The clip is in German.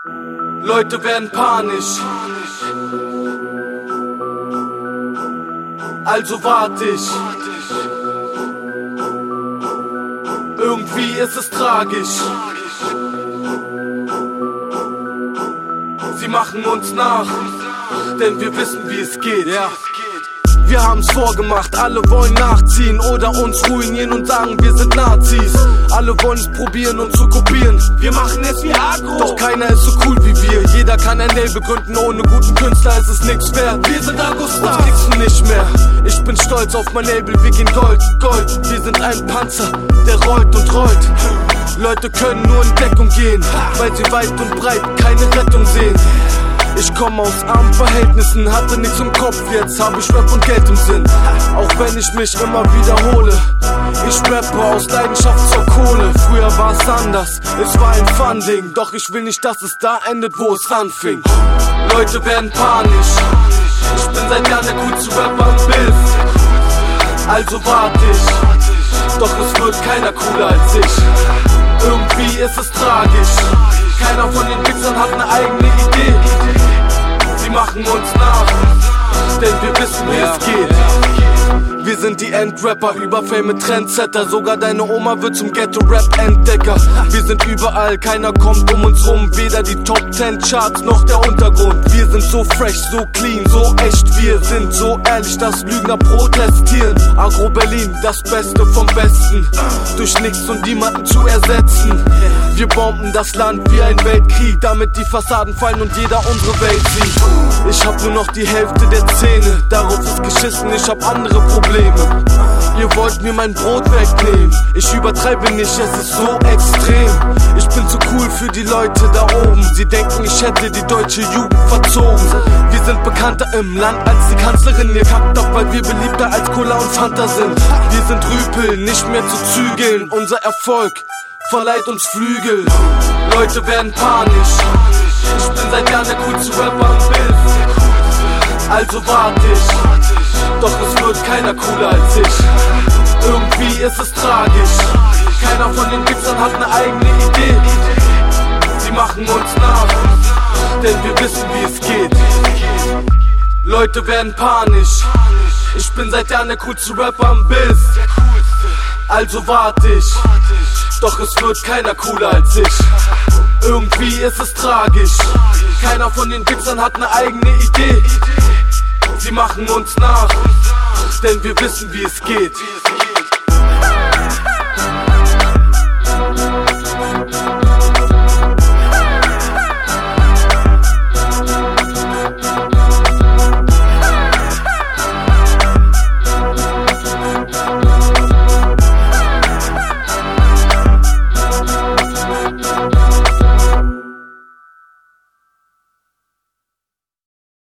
Leute werden panisch, also warte ich. Irgendwie ist es tragisch. Sie machen uns nach, denn wir wissen, wie es geht. Wir haben's vorgemacht, alle wollen nachziehen oder uns ruinieren und sagen, wir sind Nazis. Alle wollen's probieren und zu kopieren. Wir machen es wie Agro, doch keiner ist so cool wie wir. Jeder kann ein Label gründen, ohne guten Künstler ist es nix wert. Wir sind Agostar, uns kriegst du nicht mehr. Ich bin stolz auf mein Label, wir gehen Gold, Gold. Wir sind ein Panzer, der rollt und rollt. Leute können nur in Deckung gehen, weil sie weit und breit keine Rettung sehen. Ich komme aus armen Verhältnissen, hatte nichts im Kopf, jetzt habe ich Rap und Geld im Sinn. Auch wenn ich mich immer wiederhole, ich rappe aus Leidenschaft zur Kohle. Früher war es anders, es war ein Fun-Ding, doch ich will nicht, dass es da endet, wo es anfing. Leute werden panisch, ich bin seit Jahren der coolste Rapper im Biss. Also warte ich, doch es wird keiner cooler als ich. Irgendwie ist es tragisch, keiner von den Wichsern hat eine eigene Idee. Sie machen uns nach, denn wir wissen, wie es geht. Wir sind die Endrapper, Überfame Trendsetter. Sogar deine Oma wird zum Ghetto-Rap-Entdecker. Wir sind überall, keiner kommt um uns rum. Weder die Top 10 Charts noch der Untergrund. Wir sind so fresh, so clean, so echt. Wir sind so ehrlich, dass Lügner protestieren. Agro Berlin, das Beste vom Besten. Durch nichts und niemanden zu ersetzen. Wir bomben das Land wie ein Weltkrieg, damit die Fassaden fallen und jeder unsere Welt sieht. Ich hab nur noch die Hälfte der Zähne, darauf ist geschissen, ich hab andere Probleme. Ihr wollt mir mein Brot wegnehmen, ich übertreibe nicht, es ist so extrem. Ich bin zu cool für die Leute da oben, sie denken, ich hätte die deutsche Jugend verzogen. Wir sind bekannter im Land als die Kanzlerin, ihr kackt ab, weil wir beliebter als Cola und Fanta sind. Wir sind Rüpel, nicht mehr zu zügeln, unser Erfolg verleiht uns Flügel. Leute werden panisch, ich bin seit Jahren der coolste Rapper im Biss. Also warte ich, doch es wird keiner cooler als ich. Irgendwie ist es tragisch, keiner von den Wichsern hat eine eigene Idee. Sie machen uns nach, denn wir wissen, wie es geht. Leute werden panisch, ich bin seit Jahren der coolste Rapper im Biss. Also warte ich, doch es wird keiner cooler als ich. Irgendwie ist es tragisch, keiner von den Wichsern hat eine eigene Idee. Sie machen uns nach, denn wir wissen, wie es geht.